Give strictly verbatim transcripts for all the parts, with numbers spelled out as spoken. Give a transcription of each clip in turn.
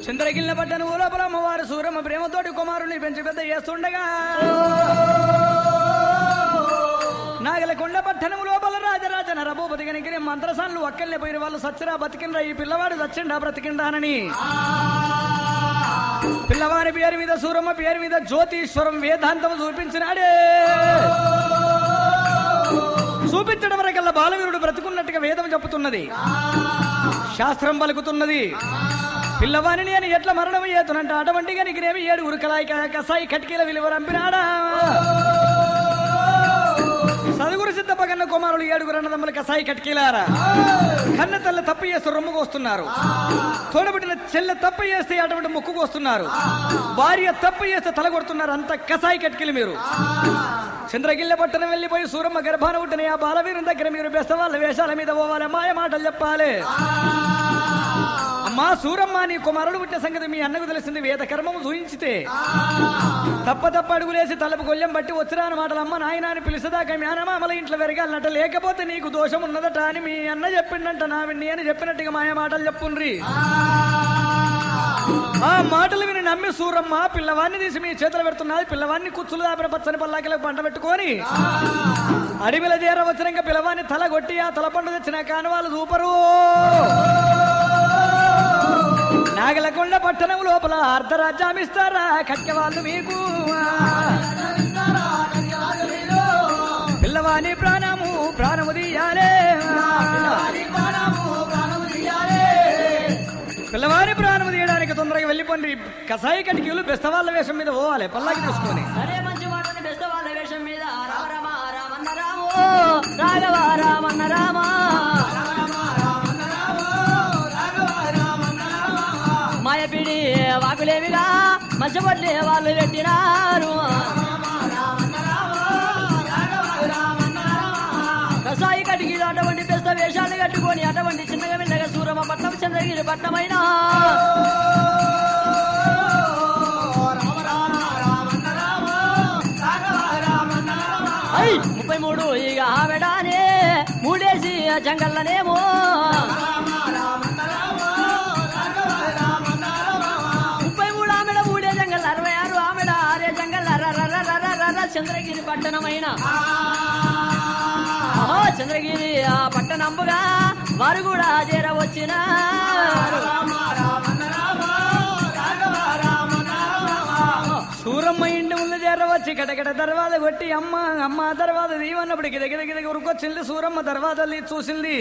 చంద్రగిల్ల పట్టను ఊలోపల అమ్మవారు సూరమ్మ ప్రేమతోటి కుమారుని పెంచి పెద్ద చేస్తుండగా నాగలకొండ పట్టణం లోపల రాజరాజ నరభూపతి కనుక మంత్రసాన్లు అక్కల్ని పోయిన వాళ్ళు సచ్చిరా బతికిండ్రా ఈ పిల్లవాడు సచ్చిండా బ్రతికిండానని పిల్లవారి పేరు మీద సూరమ్మ పేరు మీద జ్యోతిశ్వరం వేదాంతం చూపించినాడే. చూపించడం వరకల్లా బాలవీరుడు బ్రతుకున్నట్టుగా వేదం చెప్పుతున్నది, శాస్త్రం పలుకుతున్నది. పిల్లవాణిని అని ఎట్లా మరణం అయ్యేతునంట అటువంటి కనికినేమి ఏడుగురు కలాయి కసాయి కట్కీల విలువ రంపినాడా. సదుగురు సిద్ధప్ప కన్న కుమారులు ఏడుగురు అన్నదమ్ముల కసాయి కట్కీలారా కన్న తల్ల తప్పు చేస్తే రొమ్ముకు వస్తున్నారు, తోడబుట్టిన చెల్లె తప్పు చేస్తే అటువంటి ముక్కుకు వస్తున్నారు, భార్య తప్పు చేస్తే తల కొడుతున్నారు. అంత కసాయి కట్కీలు మీరు. చంద్రగిల్ల పట్టణం వెళ్ళిపోయి సూరమ్మ గర్భాన ఉంటనే ఆ బాలవీరుని దగ్గర మీరు బెస్తవాళ్ళ వేషాల మీద పోవాలి, మాయ మాటలు చెప్పాలి. అమ్మా సూరమ్మ నీ కుమారుడు పుట్టిన సంగతి మీ అన్నకు తెలిసింది, వేద కర్మము చూయించితే తప్ప తప్ప అడుగులేసి తలపు గొల్లెం బట్టి వచ్చిరాని మాటలు అమ్మ నాయన అని పిలిచేదాకా మీ అన్నమామల ఇంట్లో వెరగాలన్నట, లేకపోతే నీకు దోషం ఉన్నదట అని మీ అన్న చెప్పిండంట. నా విన్ని అని చెప్పినట్టుగా మాయ మాటలు చెప్పుండ్రి. ఆ మాటలు విని నమ్మి సూరమ్మ పిల్లవాడిని తీసి మీ చేతులు పెడుతున్నది. పిల్లవాడిని కుచ్చులు దాపిన పచ్చని పల్లాకిలకు పంట పెట్టుకొని అడవిల చేర వచ్చినాక పిల్లవాడిని తల కొట్టి ఆ తల పండు తెచ్చిన కానవాళ్ళు సూపరు. నాగలకొండ పట్టణం లోపల అర్ధరాజ్యం ఇస్తారా కట్కె వాళ్ళు మీకు, పిల్లవాని ప్రాణము ప్రాణము తీయాలే, పిల్లవాని ప్రాణము తీయడానికి తొందరగా వెళ్ళిపోండి. కసాయి కటికీలు బెస్తవాళ్ళ వేషం మీద పోవాలి పల్లాకి తీసుకొని. అరే మంచి మాటని బెస్తవాళ్ళ వేషం మీద రామ రామ రామన్న రామో రాఘవ రామన్న రామ మాయపిడి వాకులేవిగా మంచబొట్లే వాళ్ళు పెట్టినారు. కసాయి కటికి అటువంటి పెద్ద వేషాలు కట్టుకొని అటువంటి చిన్నగా వెళ్ళగా సూరమ్మ పట్నం చంద్రగిరి పట్నమైన ముప్పై మూడు ఇక ఆమెడానే మూడేసి జంగల్లనేమో చంద్రగిరి పట్టణమైన చంద్రగిరి ఆ పట్టణంబుగా వారు కూడా చేరవచ్చిన సూరమ్మ ఇంటి ముందు చేరవచ్చి కటకట తర్వాత కొట్టి అమ్మ అమ్మ తర్వాత దీవన్నప్పటికి దగ్గర దగ్గర ఉరుకొచ్చింది. సూరమ్మ తర్వాత చూసింది.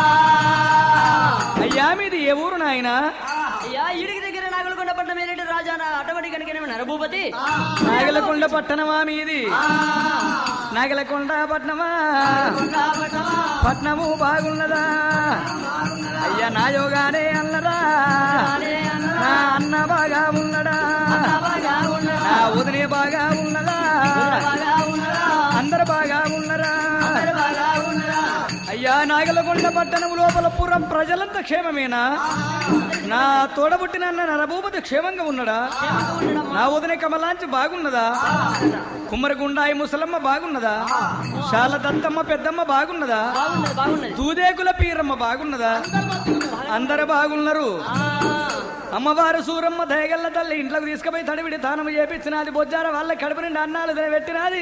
అయ్యా మీది ఏ ఊరు నాయన? అయ్యా ఇడికి దగ్గర నాగలకొండ పట్టణం ఏంటంటే రాజా అటువంటి కనుక నరభూపతి. నాగలకొండ పట్టణమా మీది? నాగలకొండ పట్నమా పట్నము బాగున్నదా? అయ్యా నా యోగానే అన్నదా, నా అన్న బాగా ఉన్నడా, నా వదిలే బాగా ఉన్నదా, అందరు బాగా ఉన్నరా? అయ్యా నాగలకొండ పట్టణం లోపల పురం ప్రజలంతా క్షేమమేనా? నా తోడబుట్టిన నరభూపతి క్షేమంగా ఉన్నాడా? నా వదిన కమలాంచి బాగున్నదా? కుమ్మరిగుండాయి ముసలమ్మ బాగున్నదా? శాల దత్తమ్మ పెద్దమ్మ బాగున్నదా? తూదేకుల పీరమ్మ బాగున్నదా? అందరు బాగున్నారు. అమ్మవారు సూరమ్మ దయగల్ల తల్లి ఇంట్లోకి తీసుకుపోయి తడివిడి తానము చేపించినది. బొజ్జార వాళ్ళ కడుపు నిండి అన్నాలు పెట్టినది.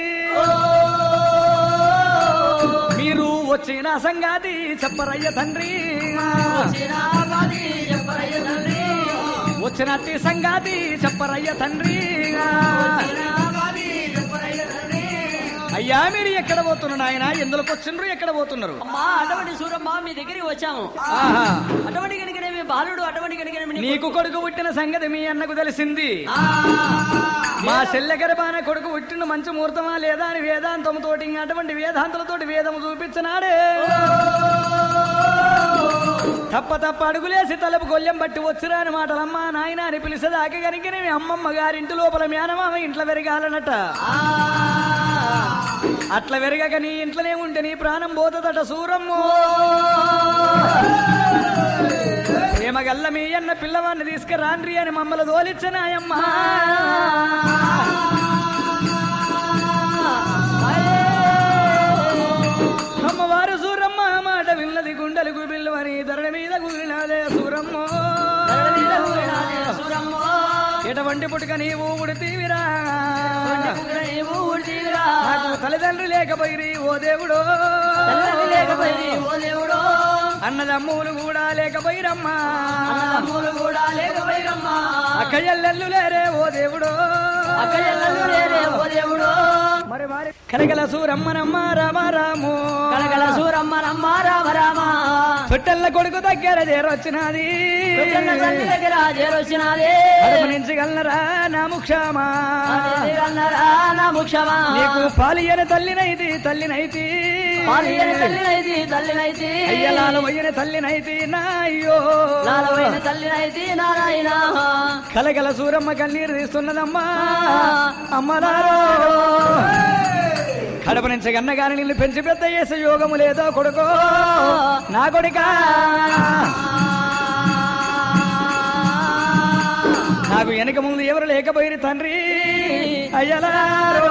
మీరు వచ్చిన సంగాతి చెప్పరయ్య తండ్రి, వచ్చినట్టి సంగాతి చెప్పరయ్య తండ్రి. అయ్యా మీరు ఎక్కడ పోతున్నారు ఆయన? ఎందులోకి వచ్చిండ్రు? ఎక్కడ పోతున్నారు? అమ్మా అటువంటి సూరమ్మ మీ దగ్గరికి వచ్చాము. అటువంటి కనుకనే మీ బాలుడు అటువంటి కనుకనే నీకు కొడుకు పుట్టిన సంగతి మీ అన్నకు తెలిసింది. మా చెల్లె గర్భాన కొడుకు పుట్టిన మంచి ముహూర్తమా లేదా అని వేదాంతం తోటి అటువంటి వేదాంతులతోటి వేదము చూపించినాడే. తప్ప తప్ప అడుగులేసి తలపు గొల్లెం బట్టి వచ్చిరాని మాటలమ్మా నాయన అని పిలిచేదాకా కనుకనే మీ అమ్మమ్మ గారింటి లోపల మేనమామ ఇంట్లో వెరగాలనట. అట్లా వెరగక నీ ఇంట్లోనే ఉంటే నీ ప్రాణం పోతుందట సూరమ్మో. ప్రేమగల్ల మీ అన్న పిల్లవాడిని తీసుకురాండ్రి అని మమ్మల్ని దోలిచ్చనాయమ్మా. అమ్మవారు సూరమ్మ మాట విన్నది గుండెలు గుబిల్లు అని ధరణ మీద గుగినాదే సూరమ్మ. ఎటువంటి పుట్టుక నీవు ఉడితీవిరా నీవు ఊడితీవిరా. నాకు తల్లిదండ్రులు లేకపోయి ఓ దేవుడో తల్లిదండ్రులు లేకపోయి ఓ దేవుడో. అన్నదమ్ములు కూడా లేకపోయిరమ్మా అన్నదమ్ములు కూడా లేకపోయిరమ్మా. అక్క చెల్లెళ్ళు లేరే ఓ దేవుడో అక్క చెల్లెళ్ళు లేరే ఓ దేవుడో. మరి మరి కలగల సూరమ్మనమ్మ రామ రాము కలగల సూరమ్మ రమ్మ రామ రామ. చుట్టల్ల కొడుకు దగ్గర చేరొచ్చినది పుట్టన్న తల్లి దగ్గర చేరొచ్చినాదే. కడుపు నుంచి గల్లరా నా ముక్షమా అన్నరా నా ముక్షమా. నీకు పాలియన తల్లినైతి తల్లినైతి పాలియని తల్లినైతి తల్లినైతి. అయ్యలాల పోయిన తల్లినైతి నా అయ్యో లాలవైన తల్లినైతి నారాయణ. కలగల సూరమ్మ కన్నీరు తీస్తున్నదమ్మా అమ్మలారో కడప నుంచి గన్నగాని నిన్ను పెంచి పెద్ద చేసే యోగము లేదో కొడుకో నా కొడుకా నాకు వెనక ముందు ఎవరు లేకపోయిన తండ్రి అయ్యలారో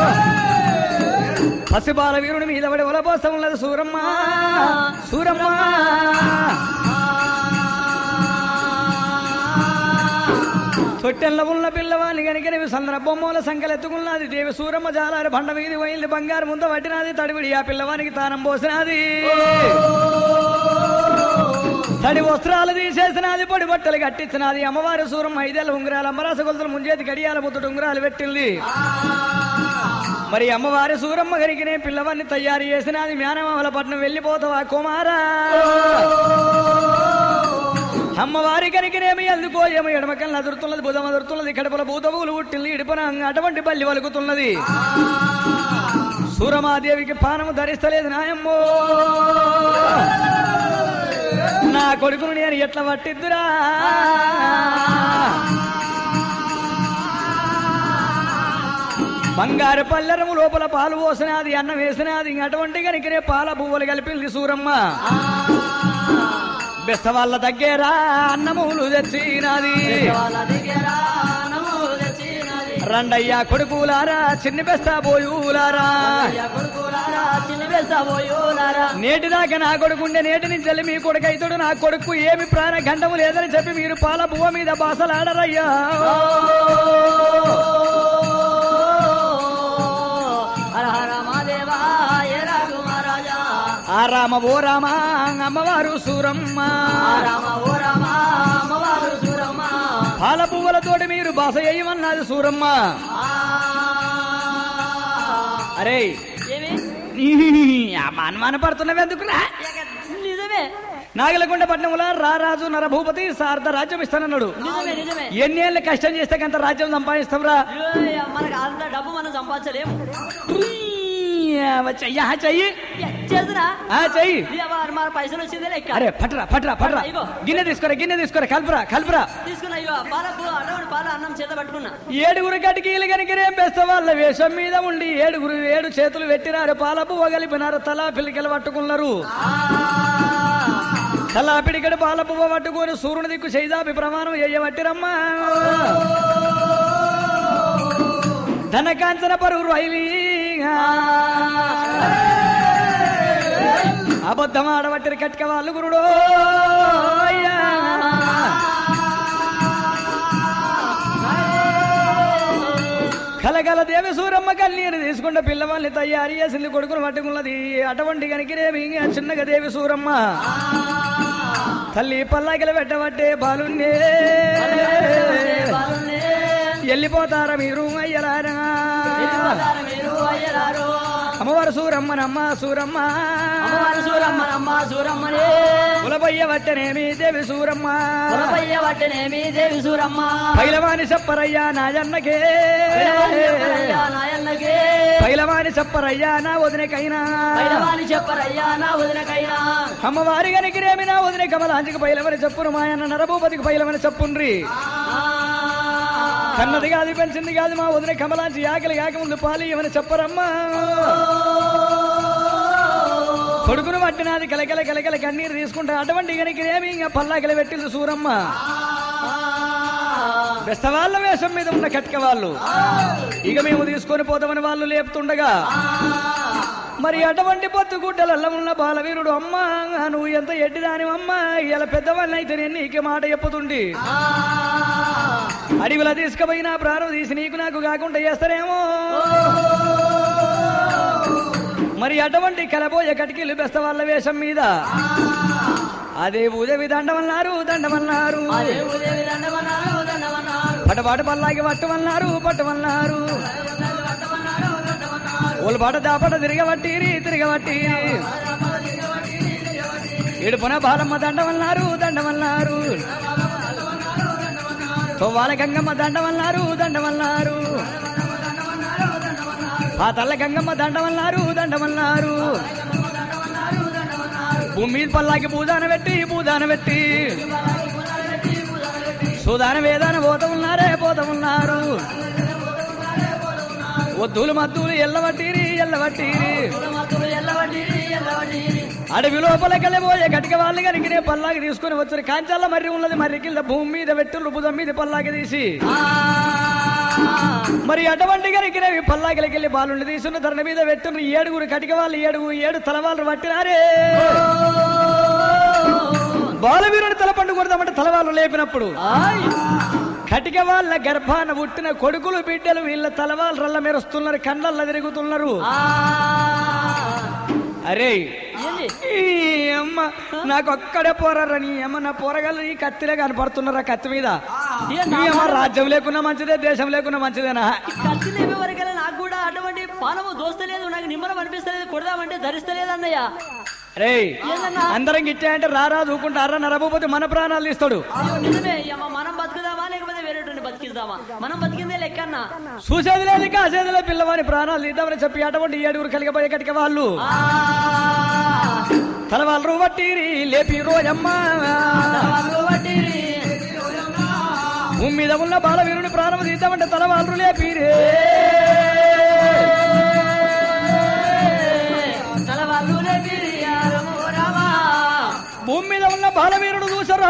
పసిబాల వీరుని మీద పడి ఒలపోసం ఉన్నది సూరమ్మ సూరమ్మ తొట్టెల్ల ఉన్న పిల్లవాణి కనుకనేవి సందర బొమ్మల సంకలెత్తుకున్నది దేవి సూరమ్మ జాలారి బండ వీధి వైల్లి బంగారు ముంద పట్టినది తడివిడి ఆ పిల్లవానికి తానం పోసినది తడి వస్త్రాలు తీసేసినది పొడి బట్టలు కట్టించినది అమ్మవారి సూరమ్మ ఐదేళ్ళ ఉంగరాలు అమ్మరాస కొలతలు ముంజేతి గడియాల ముద్దుడు ఉంగరాలు పెట్టింది మరి అమ్మవారి సూరమ్మ గరికినే పిల్లవాన్ని తయారు చేసినది మేనమామల పట్నం వెళ్ళిపోతావా కుమారా అమ్మవారి కనికినేమి ఎందుకో ఏమో ఎడమకల్ని అదురుతున్నది బుధం అదురుతున్నది కడపల భూతవులు ఉట్టిల్లి ఇడుపున అటువంటి బల్లి వలుకుతున్నది సూరమాదేవికి పానము ధరిస్తలేదు నాయమ్మో నా కొడుకును నేను ఎట్లా పట్టిద్దురా బంగారు పల్లెరము లోపల పాలు పోసినది అన్నం వేసినది అటువంటి కనికినే పాల పువ్వులు కలిపింది సూరమ్మ బెస్త వాళ్ళ దగ్గర అన్నములు తెచ్చినది రండయ్యా కొడుకులారా చిన్ని బెస్త పోయులారా నేటి దాకా నా కొడుకుండే నేటి నుంచి మీ కొడుకు అవుతాడు నా కొడుకు ఏమి ప్రాణ గండము లేదని చెప్పి మీరు పాల పువ్వ మీద బాసలాడరయ్యా ఆ రామ ఓ రామ అమ్మవారు సూరమ్మ పాల పువ్వులతోటి మీరు బాస వేయమన్నది సూరమ్మ అరే అనుమాన పడుతున్నవి ఎందుకురా నిజమే నాగలకొండ పట్నంలో రారాజు నరభూపతి సార్థ రాజ్యం ఇస్తానన్నాడు ఎన్ని ఏళ్ళు కష్టం చేస్తే కంత రాజ్యం సంపాదిస్తాంరా మనకు అంత డబ్బు మనం సంపాదించలేము చెయ్యా చెయ్యి చేసినా చెయ్యి మన పైసలు వచ్చిందే లెక్క అరే పట్రా పట్రా పట్రా గిన్నె తీసుకోరా గిన్నె తీసుకోరా కల్పరా కల్పరా తీసుకున్నా ఇగో పాల అటువంటి పాల అన్నం చేత పట్టుకున్నా ఏడుగురు కటికీలు కనుకరేం బెస్త వాళ్ళ వేషం మీద ఉండి ఏడుగురు ఏడు చేతులు పెట్టినారు పాల పువ్వ కలిపినారు తలా పిలికలు పట్టుకున్నారు తలా పిడికడు పాల పువ్వ పట్టుకొని సూర్యుని దిక్కు చేదాపి ప్రమాణం చేయబట్టిరమ్మా ధనకాంచన పరువు రైలి అబద్ధం ఆడబట్టిన కట్క వాళ్ళు గురుడో కలగల దేవి సూరమ్మ కన్నీరు తీసుకుంటే పిల్లవాళ్ళని తయారు చేసింది కొడుకును పట్టుకున్నది అటువంటి కనికిరేమి చిన్నగా దేవి సూరమ్మ తల్లి పల్లాకిల పెట్టబట్టే బాలున్నే వెళ్ళిపోతారా మీరు అయ్యలారా అమ్మవారు సూరమ్మనమ్మ సూరమ్మ సూరమ్మనమ్మ సూరమ్మనే కులబయ్య వట్టనేమి దేవి సూరమ్మ కులబయ్య వట్టనేమి దేవి సూరమ్మ పైలవాని చెప్పరయ్యా నాయన్నకే నాయన్నకే పైలవాని చెప్పరయ్యా నా వదినకైనా పైలవాని చెప్పరయ్యా నా వదినకైనా అమ్మవారి గనికిరేమి నా వదిన కమలాంచికి పైలవని చెప్పును మాయన్న నరభూపతికి పైలవని చెప్పుండ్రి కన్నది కాదు పెంచింది కాదు మా వదిన కమలాంచి ఆకలి ఆక ముందు పాలి ఏమని చెప్పరమ్మా కొడుకును పట్టినది కలకల కలకల కన్నీరు తీసుకుంటా అటువంటి గనికిరేమి ఇంకా పల్లాకలు పెట్టింది సూరమ్మ బెస్తవాళ్ళ వేషం మీద ఉన్న కట్క వాళ్ళు ఇక మేము తీసుకొని పోతామని వాళ్ళు లేపుతుండగా మరి అటువంటి పొత్తు గుడ్డలల్ల ఉన్న బాలవీరుడు అమ్మా నువ్వు ఎంత ఎడ్డిదాని అమ్మా ఇలా పెద్దవాళ్ళని అయితే నేను నీకే మాట చెప్పుతుండి అడవిలో తీసుకుపోయినా ప్రాణం తీసి నీకు నాకు కాకుండా చేస్తారేమో. మరి అటువంటి కలబోయే కటికీలు బెస్త వాళ్ళ వేషం మీద అదే ఉదవి దండమన్నారు దండమన్నారు పటపాట పల్లాకి పట్టమన్నారు పట్టమన్నారు వాళ్ళు పాట దాపట తిరగబట్టిరి తిరగబట్టిరి ఏడుపున బాలమ్మ దండమన్నారు దండమన్నారు తొవ్వాల గంగమ్మ దండమన్నారు దండమన్నారు ఆ తల్ల గంగమ్మ దండమన్నారు దండమన్నారు భూమి పల్లాకి పూదాన పెట్టి పూదాన పెట్టి సుదాన వేదాన పోత ఉన్నారే పోత ఉన్నారు వద్దులు మద్దులు ఎల్లవట్టిరి ఎల్లవట్టిరి అడవి లోపల కలిపోయే గటిక వాళ్ళు కనుకనే పల్లాకి తీసుకుని వచ్చారు. కాంచాల మర్రి ఉన్నది మర్రి కింద భూమి మీద పెట్టి భుజం మీద పల్లాకి తీసి మరి అటువంటి కనుకనేవి పల్లాకిలకి వెళ్ళి బాలుండి తీసుకున్న ధరణ మీద పెట్టున్న ఏడుగురు కటిక వాళ్ళు ఏడుగు ఏడు తలవాళ్ళు పట్టినారే. బాలవీరుని తల పండు కొడదామంటే తలవాళ్ళు లేపినప్పుడు కటిక వాళ్ళ గర్భాన పుట్టిన కొడుకులు బిడ్డలు వీళ్ళ తలవాళ్ళు రల్ల మెరుస్తున్నారు, కళ్ళల్లో తిరుగుతున్నారు. అరే అమ్మ నాకు ఒక్కడే పోరారని అమ్మ నా పోరగాళ్ళు ఈ కత్తిలే కనపడుతున్నారా కత్తి మీద. రాజ్యం లేకున్నా మంచిదే దేశం లేకున్నా మంచిదేనా? కత్తి లేపే వరకల్లా నాకు కూడా అటువంటి పానము దోస్తలేదు, నాకు నిమ్మలం అనిపిస్తలేదు, కొడదామంటే ధరిస్తలేదు అన్నయ్య. రే అందరం గిట్టే అంటే రారా దూకుంటారా నరబోపోతే మన ప్రాణాలు ఇస్తాడు. నిజమే మనం బతుకుదామా లేకపోతే వేరేటువంటి బతికిద్దామా? మనం బతికిందే లెక్కన్నా. చూసేది లేదు కాసేది లేదు పిల్లవాని ప్రాణాలు తీద్దామని చెప్పి అటువంటి ఏడుగురు కలిగిపోయే కటిక వాళ్ళు తలవాళ్ళు వట్టిరి లేపి రోజమ్మ భూమి మీద ఉన్న బాలవీరుని ప్రాణం తీద్దామంటే తలవాళ్ళు లేపిరే భూమి మీద ఉన్న బాలవీరుడు చూసరు.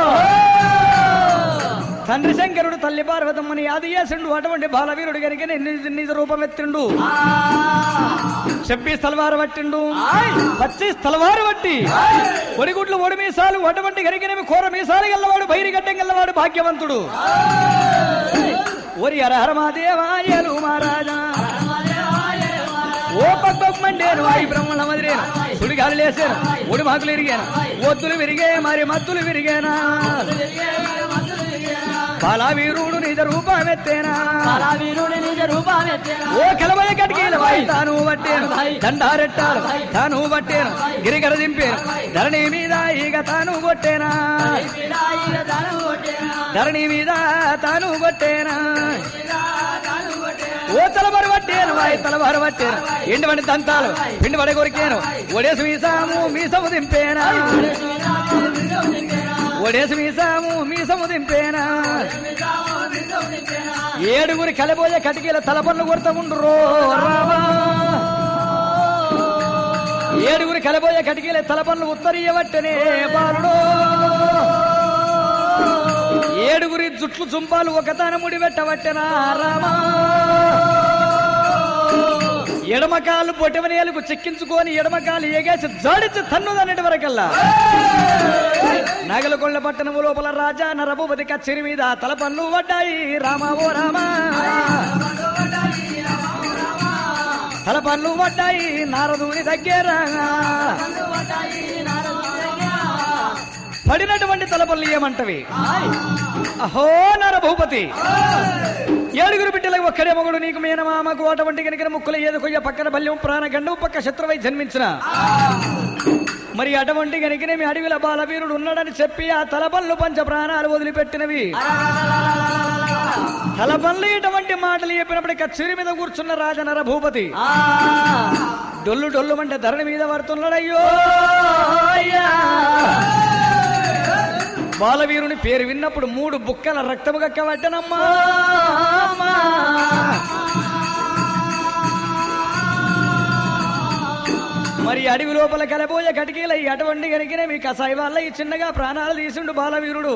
తండ్రి శంకరుడు తల్లి పార్వతమ్మని యాది చేసిండు. అటువంటి బాలవీరుడు కనుక నిజ రూపం ఎత్తిండు. చెప్పి స్థలవారు పట్టిండు పచ్చి స్థలవారు పట్టి ఒడిగుడ్లు ఒడి మీసాలు అటువంటి గరికనేమి కూర మీసాలు గల్లవాడు బైరి గడ్డం గల్లవాడు భాగ్యవంతుడు. ఓరి హరహర మహాదేవాయలు మహారాజా ఓ పక్కమండేను వాయి బ్రహ్మణ మదిరేను సుడిగాలు లేసాను ఒడి మాకులు విరిగాను ఒత్తులు విరిగే మరి మత్తులు విరిగేనా బాలవీరుడు నిజ రూపమెత్తేనా బాలవీరుడు నిజ రూపమెత్తేనా ఓ కలబయ కటికీల వాయి తాను పట్టేను దండారెట్టాలు తాను పట్టేను గిరిగడ దింపేను ధరణి మీద ఈగ తాను కొట్టేనా ధరణి మీద తాను కొట్టేనా ఓ తలబరు పట్టేను వాయి తలబరు పట్టేను ఎండు వంటి దంతాలు పిండి పడ కొరికేను ఒడేసు మీసాము మీసము దింపేనా ఒడేసు మీసాము మీసము దింపేనా ఏడుగురి కలిపోయే కటికీల తలపన్ను కొడతా ఉండ్రో రావా ఏడుగురి కలిపోయే కటికీల తలపన్ను ఉత్తరీయవట్టనే బాలుడో ఏడుగురి జుట్లు చుంపాలు ఒకతాన ముడి పెట్టవట్టెనా రామా ఎడమకాలు పొట్టవనేలకు చెక్కించుకొని ఎడమకాలు ఏగేసి జాడించి తన్నుదన్నటి వరకల్లా నాగలకొండ పట్టణము లోపల రాజా నరభూపతి కచ్చేరి మీద తల పన్ను పడ్డాయి రామా ఓ రామా తల పన్ను పడ్డాయి నారదుని దగ్గర పడినటువంటి తలపల్లి ఏమంటవి అహో నరభూపతి ఏడుగురు బిడ్డలకు ఒక్కడే మొగుడు నీకు మేనమామకు అటువంటి కనుక ముక్కుల ఏదో కొయ్య పక్కన బల్యం ప్రాణగండం పక్క శత్రువై జన్మించిన మరి అటువంటి కనుకనే మీ అడవిల బాలవీరుడు ఉన్నాడని చెప్పి ఆ తలపల్లు పంచ ప్రాణాలు వదిలిపెట్టినవి. తలపల్లి ఇటువంటి మాటలు చెప్పినప్పుడు కచ్చేరి మీద కూర్చున్న రాజనర భూపతి డొల్లు డొల్లు అంటే ధరణి మీద పడుతున్నాడయ్యో. బాలవీరుని పేరు విన్నప్పుడు మూడు బుక్కల రక్తము కక్కబట్టనమ్మా. మరి అడవి లోపల కలబోయే కటికీల అటువంటి కనుకనే మీ కసాయి వాళ్ళ ఈ చిన్నగా ప్రాణాలు తీసిండు బాలవీరుడు.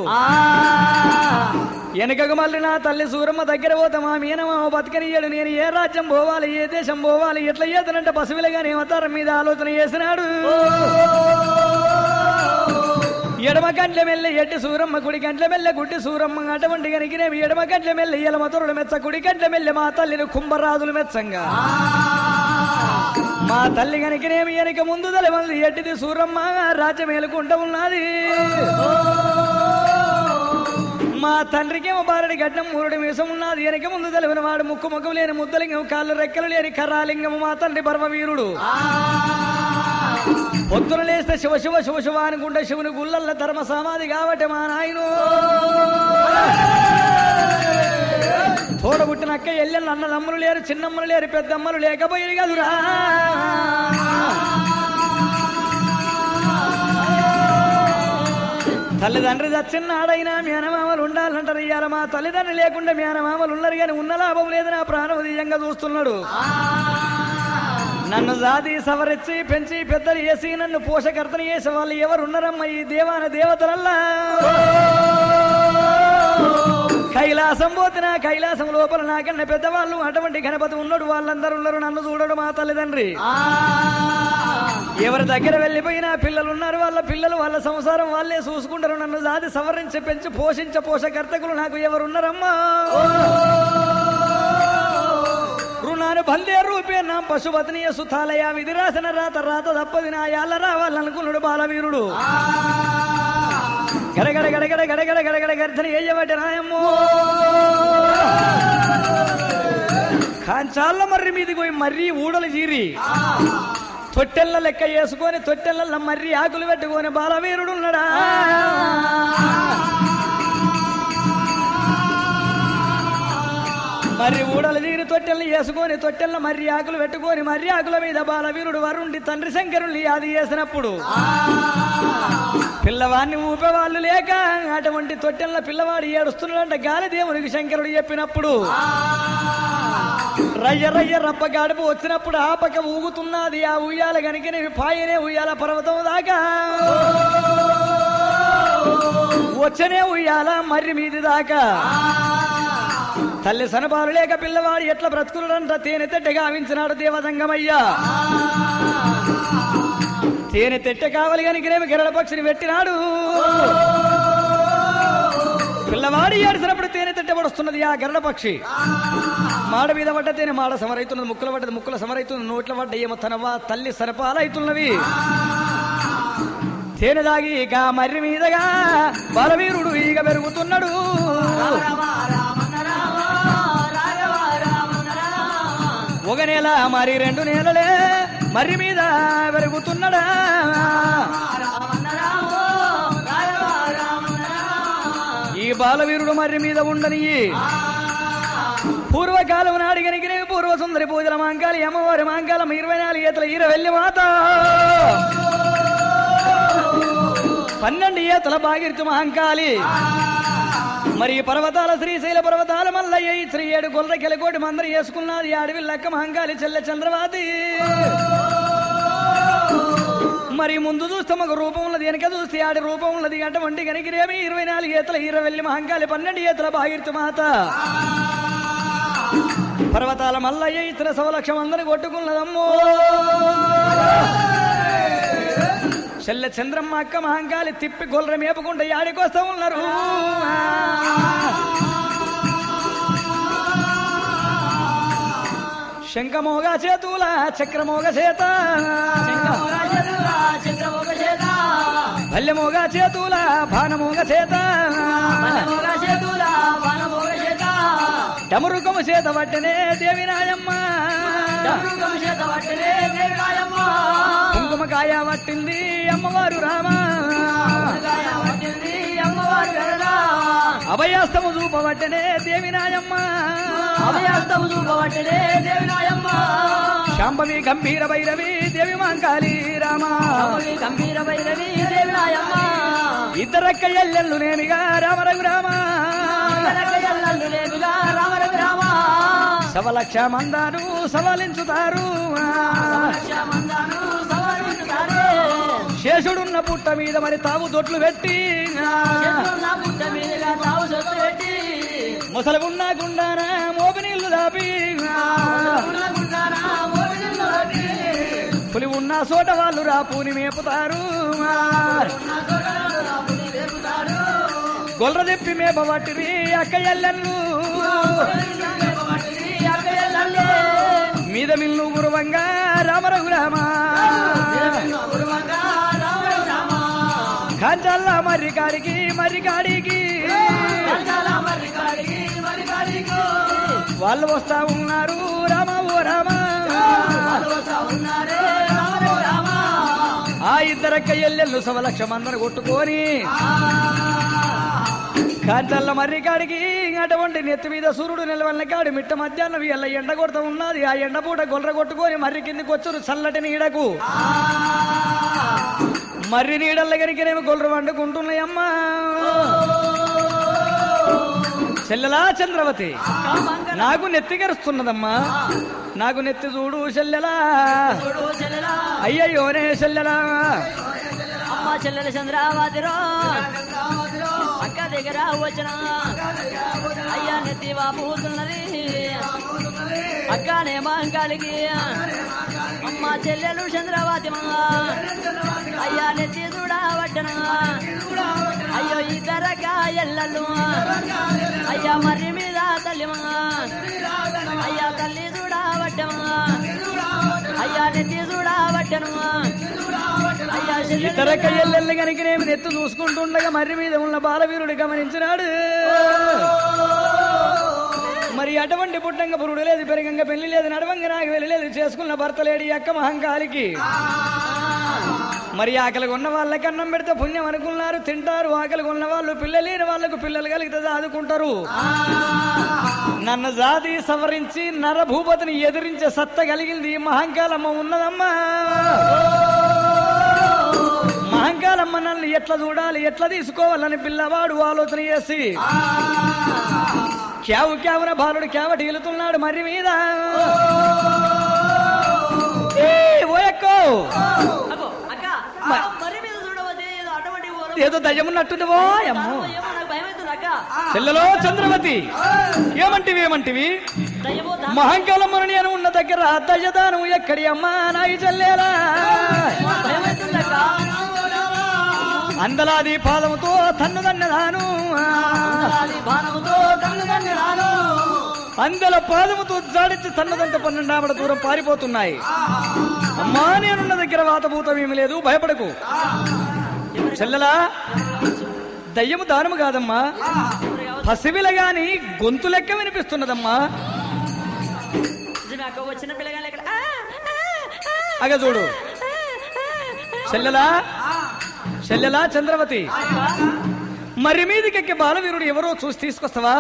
వెనకకు మళ్ళీ నా తల్లి సూరమ్మ దగ్గర పోతా మా మీనమామ బతకనియ్యాడు, నేను ఏ రాజ్యం పోవాలి ఏ దేశం పోవాలి ఎట్లా చేతనంటే పశువులుగానే అవతారం మీద ఆలోచన చేసినాడు. ఎడమ గంటల మెల్ల ఎట్టి సూరమ్మ కుడి గంటల మెల్ల గుడ్డి సూరమ్మ అటువంటి గనికినేమి ఎడమ గంటల మెల్ల ఎలమ తొరలు మెచ్చ కుడి గంటల మెల్ల మా తల్లిని కుంభరాజులు మెచ్చంగా మా తల్లి గనికినేమి వెనక ముందు తలమంది ఎట్టిది సూరమ్మ రాజ్యం మేలుకుంటూ ఉన్నది మా తండ్రికేమో బారడి గడ్డం మూరుడి మీసం ఉన్నది వెనక ముందు తెలివిన వాడు ముక్కు ముఖం లేని ముద్దలింగం కాళ్ళు రెక్కలు లేని కర్రాలింగం మా తండ్రి పరమవీరుడు పొద్దున లేస్తే శివ శివ శివ శివ అనుకుంటే శివుని గుళ్ళల్ల ధర్మ సమాధి కాబట్టి మా నాయను తోడబుట్టినక్క ఎల్లెళ్ళు అన్నదమ్ములు లేరు చిన్నమ్మలు లేరు పెద్దమ్మలు లేకపోయి కదురా తల్లిదండ్రి చచ్చిన్నాడైనా మేనమామలు ఉండాలంటారు ఇవాళ మా తల్లిదండ్రులు లేకుండా మేనమామలు ఉన్నారు కానీ ఉన్న లాభం లేదు నా ప్రాణం దియంగా చూస్తున్నాడు నన్ను జాతి సవరించి పెంచి పెద్దలు వేసి నన్ను పోషకర్తలు చేసే వాళ్ళు ఎవరు ఉన్నారమ్మా ఈ దేవాన దేవతలల్లా కైలాసం పోతున్న కైలాసం లోపల నాకన్నా పెద్దవాళ్ళు అటువంటి గణపతి ఉన్నాడు వాళ్ళందరూ ఉన్నారు నన్ను చూడడు మా తల్లిదండ్రి ఎవరి దగ్గర వెళ్ళిపోయినా పిల్లలు ఉన్నారు వాళ్ళ పిల్లలు వాళ్ళ సంసారం వాళ్ళే చూసుకుంటారు నన్ను జాతి సవరించి పెంచి పోషించ పోషకర్తకులు నాకు ఎవరున్నారమ్మా రుణాను బందే రూపే నా పశుపతిని సుతాలయ విధి రాసిన రాత రాత తప్పది నా యాళ్ళ రావాలనుకున్నాడు బాలవీరుడు గడగడ గడగడ గడగడ గడగడ గర్జన ఏయబట్టి రాయమ్మో కాంచాళ్ళ మర్రి మీది పోయి మర్రి ఊడలు జీరి తొట్టెల్ల లెక్క వేసుకొని తొట్టెల్ల మర్రి ఆకులు పెట్టుకొని బాలవీరుడు ఉన్నాడా మర్రి ఊడలు దిగిన తొట్టెల్ని వేసుకొని తొట్టెల్ల మర్రి ఆకులు పెట్టుకొని మర్రి ఆకుల మీద బాలవీరుడు వరుండి తండ్రి శంకరుని యాది చేసినప్పుడు పిల్లవాడిని ఊపేవాళ్ళు లేక అటువంటి తొట్టెల్ల పిల్లవాడు ఏడుస్తున్నాడంట గాలి దేవునికి శంకరుడు చెప్పినప్పుడు రయ్య రయ్య రప్ప గడుపు వచ్చినప్పుడు ఆ పక్క ఊగుతున్నది ఆ ఉయ్యాల కనుక పాయనే ఉయ్యాల పర్వతం దాకా వచ్చనే ఉయ్యాల మర్రి మీది దాకా తల్లి సనపాలు లేక పిల్లవాడు ఎట్లా బ్రతుకులంట తేనె తెట్టె గావించినాడు దేవదంగమయ్యా తేనె తెట్టె కావాలి కనుకనేమి గెరడ పక్షిని పెట్టినాడు పిల్లవాడు ఏడిసినప్పుడు తేనె తెట్టె పడుస్తున్నది ఆ గెరడ పక్షి మాడ మీద పడ్డ తేనె మాడ సమరైతున్నది ముక్కుల పడ్డది ముక్కుల సమరైతున్నది నోట్ల పడ్డ ఏమో తనవా తల్లి సనపాలు అవుతున్నవి తేనె దాగి ఇక మర్రి మీదగా బాలవీరుడు ఈగ పెరుగుతున్నాడు ఒక నెల మరి రెండు నెలలే మర్రి మీద పెరుగుతున్నాడా ఈ బాలవీరుడు మర్రి మీద ఉండని పూర్వకాలం నాడి కనుక పూర్వ సుందరి పూజల మాంకాలి అమ్మవారి మాంకాలం ఇరవై నాలుగు ఈతల ఈర వెళ్ళి మాత పన్నెండు ఈతల బాగిర్తు మహంకాళి మరి పర్వతాల శ్రీశైల పర్వతాల మల్లయ్య శ్రీ ఏడు గొల్ల కెలకోటి మందరు వేసుకున్నది అడవి లక్క మహంకాళి చెల్లె చంద్రవాతి మరి ముందు చూస్తే ఒక రూపం ఉన్నది వెనక చూస్తే ఆడి రూపం ఉన్నది అటువంటి కనికిరేమి ఇరవై నాలుగు ఈతల ఈర వెళ్ళి మహంకాళి పన్నెండు ఈతల బాగిర్తు మాత పర్వతాల మల్లయ్య ఇతర సవలక్షం అందరు కొట్టుకున్నదమ్మో చెల్ల చంద్రమ్మ అక్క మహంకాళి తిప్పి గొల్లర మేపుకుంటే యాడికొస్తా ఉన్నారు శంఖమోగ చేతుల చక్రమోగ చేత భల్యమోగ చేతుల భానమోగ చేత డమరుకము చేత పట్టనే దేవి నాయమ్మ కుంకుమకాయ పట్టింది అమ్మవారు రామా అభయాస్తము చూపబట్టనే దేవి నాయమ్మ అభయాస్తము చూపబట్టనే దేవి నాయమ్మ శాంభవి గంభీర భైరవి దేవి మాంకాళి రామా గంభీర భైరవి దేవి నాయమ్మ ఇద్దరక్క ఎల్లెల్లు నేమిగా రామరఘు రామా సవలక్ష మందాను సవలించుతారు శేషుడున్న పుట్ట మీద మరి తావు దొట్లు పెట్టి ముసలగున్నా గుండానా మోపి నీళ్లు దాపి పులి ఉన్న చోట వాళ్ళు రా పూని మేపుతారు గొల్ర తెప్పి మేపబట్టిరి అక్క ఎల్లన్ను మీద మిల్లు గురువంగా రామరఘు రామ కాంచాల మర్రి కాడికి మర్రి కాడికి వాళ్ళు వస్తా ఉన్నారు రామ ఓ రామ ఆ ఇద్దరక్క ఎల్లెళ్ళు సవలక్ష మందరు కొట్టుకొని కాంచల్ల మర్రి కాడికి అటువంటి నెత్తి మీద సూర్యుడు నిలవల్ల కాడి మిట్ట మధ్యాహ్నం ఎల్ల ఎండ కొడతా ఉన్నది ఆ ఎండ పూట గొల్ర కొట్టుకొని మర్రి కిందికి వచ్చారు చల్లటి నీడకు మర్రి నీడల్ల గరికినేమో గొల్ర వండుకుంటున్నాయమ్మా చెల్లెలా చంద్రవతి నాకు నెత్తి గరుస్తున్నదమ్మా నాకు నెత్తి చూడు చెల్లెలా అయ్యయ్యోనే చెల్లెలా అమ్మా చెల్లెల చంద్రావతిరో అక్క దగ్గర వచ్చిన అయ్యా నెత్తి వాపుతున్నది అక్కనే మంగళికి అమ్మ చెల్లెలు చంద్రవతి అయ్యా నెత్తి చూడవట్టన అయ్యో ఇద్దరక ఎల్లలు అయ్యా మర్రి మీద తల్లి అయ్యా తల్లి చూడవట్టమా అయ్యా నెత్తి చూడవట్టను ఇద్దరక్క ఎల్లెల్ని కనుక నేను నెత్తు చూసుకుంటుండగా మర్రి మీద ఉన్న బాలవీరుడు గమనించినాడు మరి అటువంటి పుట్టంగా పురుడు లేదు పెరగంగా పెళ్లి లేదు నడవంగా నాకు వెళ్ళలేదు చేసుకున్న భర్త లేడి అక్క మహంకాలికి మరి ఆకలిగా ఉన్న వాళ్ళకి అన్నం పెడితే పుణ్యం అనుకున్నారు తింటారు ఆకలిగా ఉన్న వాళ్ళు పిల్లలు లేని వాళ్ళకు పిల్లలు కలిగితే చదువుకుంటారు నన్ను జాతి సవరించి నరభూపతిని ఎదిరించే సత్త కలిగింది మహంకాలమ్మ ఉన్నదమ్మా మహంకాలమ్మ నన్ను ఎట్లా చూడాలి ఎట్లా తీసుకోవాలని పిల్లవాడు ఆలోచన చేసి క్యావు క్యావున బాలుడు క్యావటి వెళుతున్నాడు మర్రి మీద ఏదో దయ్యమున్నట్టుందివో అమ్మో చెల్లలో చంద్రవతి ఏమంటివి ఏమంటివి మహంకాలమ్మను నేను ఉన్న దగ్గర దయ్యదానం ఎక్కడి అమ్మా నాయి చెల్లేలా అందలాది పాదముతో తన్ను దన్నదాను అందల పాదముతో జాడించి తన్నదంత పన్నెండు ఆవిడ దూరం పారిపోతున్నాయి అమ్మా నేనున్న దగ్గర వాతభూతం ఏమి లేదు భయపడకు చెల్లెలా దయ్యము దానము కాదమ్మా పసివిల గాని గొంతు లెక్క వినిపిస్తున్నదమ్మా అగ చూడు చెల్లెలా చెల్లెలా చంద్రవతి మరి మీదికెక్కి బాలవీరుడు ఎవరో చూసి తీసుకొస్తావా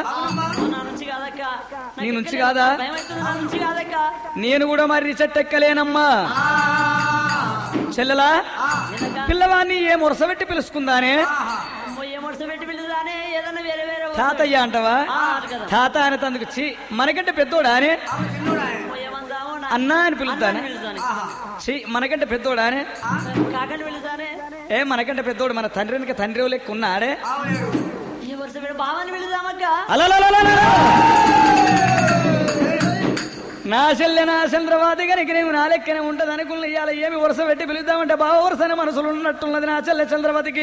నీ నుంచి కాదా నేను కూడా మరి చెట్టెక్కలేనమ్మా చెల్లెలా పిల్లవాడిని ఏ మురసబెట్టి పిలుచుకుందానే తాతయ్య అంటవా తాత అని తందుకు చి మనకంటే పెద్దోడా అని అన్నా అని పిలుస్తానే చి మనకంటే పెద్దోడా అని ఏ మనకంటే పెద్దోడు మన తండ్రి తండ్రి లెక్క ఉన్నాడే అలా నా చెల్లె నా చంద్రవాది కనుక నేను నా లెక్కనే ఉంటది అనుకున్న ఇవాళ ఏమి వరుస పెట్టి పిలుద్దామంటే బావ వరుసనే మనసులు ఉన్నట్టున్నది నా చెల్లె చంద్రవతికి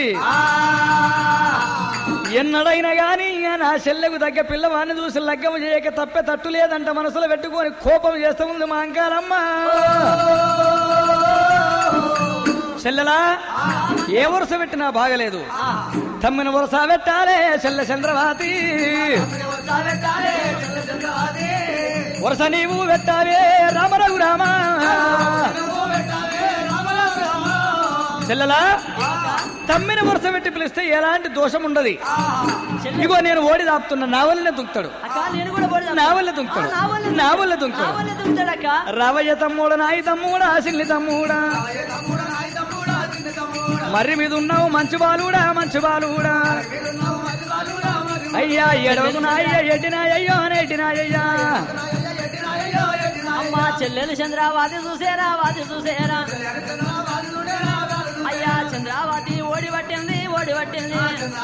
ఎన్నడైనా గాని నా చెల్లెకు తగ్గ పిల్లవాడిని చూసి లగ్గము చేయక తప్పే తట్టు లేదంట మనసులో పెట్టుకొని కోపం చేస్తూ ఉంది మా అంకాలమ్మ చెల్లెలా ఏ వరుస పెట్టినా బాగలేదు తమ్మిన వరుస పెట్టాలే చెల్లె చంద్రవతి వరుస నీవు పెట్టావే రామరఘు రామ చెల్లెలా తమ్మిన వరుస పెట్టి పిలిస్తే ఎలాంటి దోషం ఉండదు ఇగో నేను ఓడి దాపుతున్నా నా వల్లనే దుంకుతాడు నా వల్ల దుంకుతాడు నా వల్ల దుంకుతాడు రవయ్య తమ్ముడు నాయి తమ్ముడా సిల్లి తమ్ముడా మర్రి మీద ఉన్నావు మంచి బాలుడా మంచి బాలుడా అయ్యా ఎడవకునాయ్య ఎడ్డినాయ్యో నెట్టినాయ్యా అమ్మా చెల్లెలు చంద్రావతి చూసేరా వాతి చూసేరా అయ్యా చంద్రావతి ఓడి పట్టింది ఓడి పట్టింది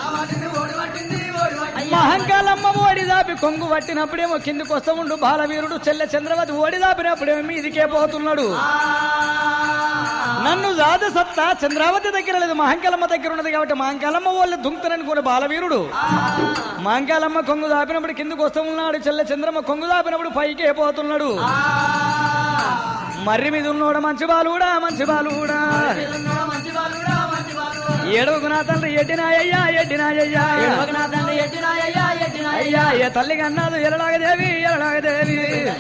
మహంకాలమ్మ ఓడి దాపి కొంగు పట్టినప్పుడేమో కిందికి వస్తూ ఉండు బాలవీరుడు చెల్లె చంద్రవతి ఓడి దాపినప్పుడేమో మీదికే పోతున్నాడు నన్ను జాత సత్తా చంద్రావతి దగ్గర లేదు, మహంకాలమ్మ దగ్గర ఉన్నది కాబట్టి మహంకాలమ్మ వాళ్ళు దుంకుతారనుకునే బాలవీరుడు మహంకాలమ్మ కొంగు దాపినప్పుడు కిందకు వస్తూ ఉన్నాడు, చెల్లె చంద్రమ్మ కొంగు దాపినప్పుడు పైకి పోతున్నాడు. మర్రి మీద ఉన్నోడ మంచి బాలుడా మంచి బాలుడా ఏడవకు నా తండ్రి ఎడ్డినాయ్యా ఎడ్డినాయ్యా అయ్యా ఏ తల్లి కన్నాదు ఎలలాగదేవి ఎలలాగదేవి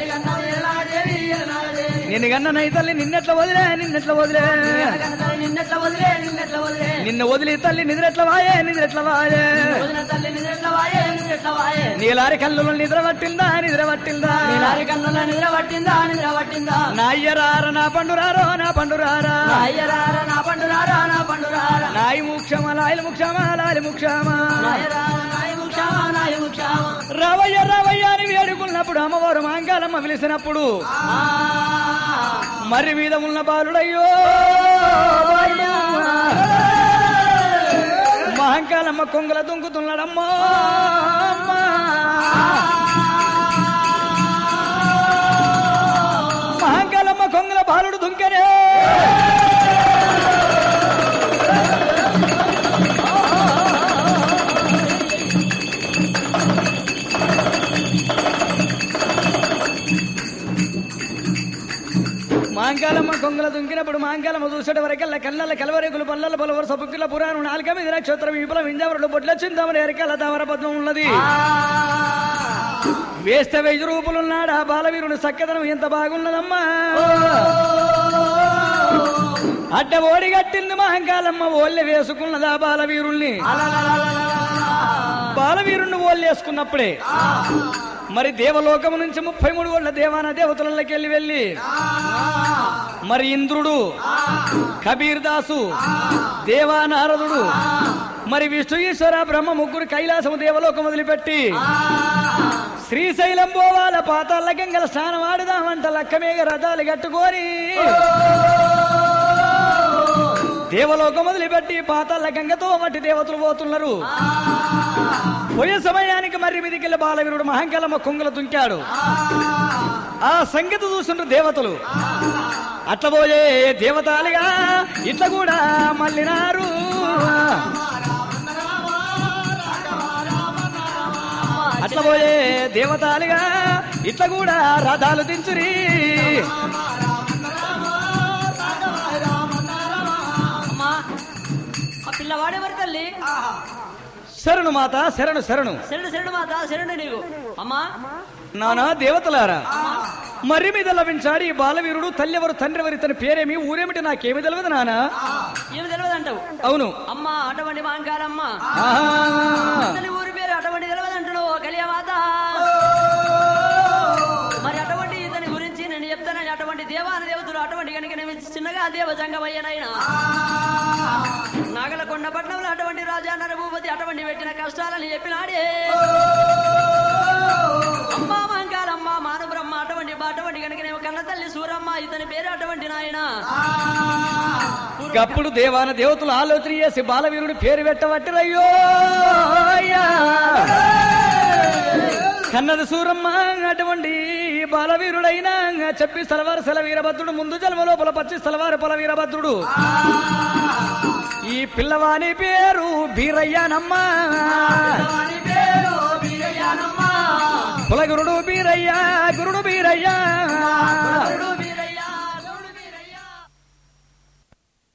నిన్ను కన్న నై తల్లి నిన్నెట్ల వదిలే నిన్నెట్ల వదిలే నిన్నెట్ల వదిలే నిన్నెట్ల వదిలే నిన్ను వదిలి తల్లి నిద్రెట్ల వాయే నిద్రెట్ల వాయే తల్లి నిద్రెట్ల వాయే నిద్రెట్ల వాయే నీలారి కళ్ళులో నిద్ర పట్టిందా నిద్ర పట్టిందా నీలారి కళ్ళులో నిద్ర పట్టిందా నిద్ర పట్టిందా నా అయ్యరార నా పండురారో నా పండురారా అయ్యరార నా పండురారా నా పండురారా నాయి ముక్షమా లాయలు ముక్షమా లాయలు ముక్షమా నాయ ముక్షమా నాయ ముక్షమా రావయ్య రావయ్య అని వేడుకున్నప్పుడు అమ్మవారు మాంకాలమ్మ పిలిచినప్పుడు మర్రి మీద ఉన్న బాలుడయ్యో మహంకాలమ్మ కొంగల దుంకుతున్నాడమ్మా మహంకాలమ్మ కొంగల బాలుడు దుంకనే మాంకాలమ్మ కొంగల దుంకినప్పుడు మాంకాలమ్మ చూసేట వరకల్లా కళ్ళ కలవరేకులు పల్లల పలవరు సపుక్కుల పురాణం నాలుక మీద నక్షత్రం విపుల వింజావరుడు బొడ్ల చింతమని ఎరకల తామర పద్మం ఉన్నది. వేస్తే వెయ్యి రూపులున్నాడు ఆ బాలవీరుని చక్కదనం ఎంత బాగున్నదమ్మా. అడ్డ ఓడి కట్టింది మహంకాలమ్మ ఓళ్ళె వేసుకున్నది ఆ బాలవీరుణ్ణి. బాలవీరుణ్ణి ఓళ్ళు వేసుకున్నప్పుడే మరి దేవలోకము నుంచి ముప్పై మూడు కోట్ల దేవాన దేవతలకి వెళ్ళి వెళ్ళి మరి ఇంద్రుడు కబీర్ దాసు దేవానారదుడు మరి విష్ణు ఈశ్వర బ్రహ్మ ముగ్గురు కైలాసము దేవలోకం వదిలిపెట్టి శ్రీశైలం పోవాల పాతాళ్ళ గంగల స్నానం ఆడుదామంట లక్కమేగ రథాలు కట్టుకొని దేవలోకం వదిలిపెట్టి పాతాళ్ళ గంగతో మట్టి దేవతలు పోతున్నారు. పోయే సమయానికి మర్రి మీదికెళ్ళి బాలవీరుడు మహంకాలమ్మ కొంగల దుంకాడు. ఆ సంగతి చూస్తుండ్రు దేవతలు. అట్ల పోయే దేవతలుగా ఇట్లా కూడా మళ్ళినారు. అట్ల పోయే దేవతలుగా ఇట్లా కూడా రథాలు దించురి. పిల్లవాడేవారు తల్లి శరణు మాత శరణు శరణు శరణు శరణు మాత శరణు నీవు అమ్మా. నానా దేవతలారా, మర్రి మీద లభించాడు ఈ బాలవీరుడు. తల్లి ఎవరు తండ్రి ఎవరు ఇతని పేరేమి ఊరేమిటి నాకేమి తెలియదు నానా. ఏమి తెలియదు అంటావు? అవును అమ్మా అటువంటి మాంకాలమ్మ ఊరి పేరు అటువంటి తెలియదు అంటున్నావు కలియమాత. మరి అటువంటి ఇతని గురించి నేను చెప్తానని అటువంటి దేవాన దేవతలు అటువంటి కనుక నేను చిన్నగా దేవజంగమయ్యనైనా నాగలకొండ పట్నంలో అటువంటి రాజా నరభూపతి అటువంటి పెట్టిన కష్టాలని చెప్పినాడే. అమ్మా మాంకాలమ్మ మాను బ్రహ్మ అటువంటి అటువంటి కనుక కన్న తల్లి సూరమ్మ ఇతని పేరు అటువంటి నాయన. అప్పుడు దేవాన దేవతలు ఆలోచన చేసి బాలవీరుడు పేరు పెట్టబట్టిరయ్యో. కన్నది సూరమ్మ అటువంటి బాలవీరుడైనా చెప్పి సలవారు సెల వీరభద్రుడు ముందు జన్మ లోపల పచ్చి సలవారు పొల వీరభద్రుడు. ఈ పిల్లవాని పేరు బీరయ్యానమ్మా. కులగురుడు బీరయ్యా గురుడు బీరయ్యా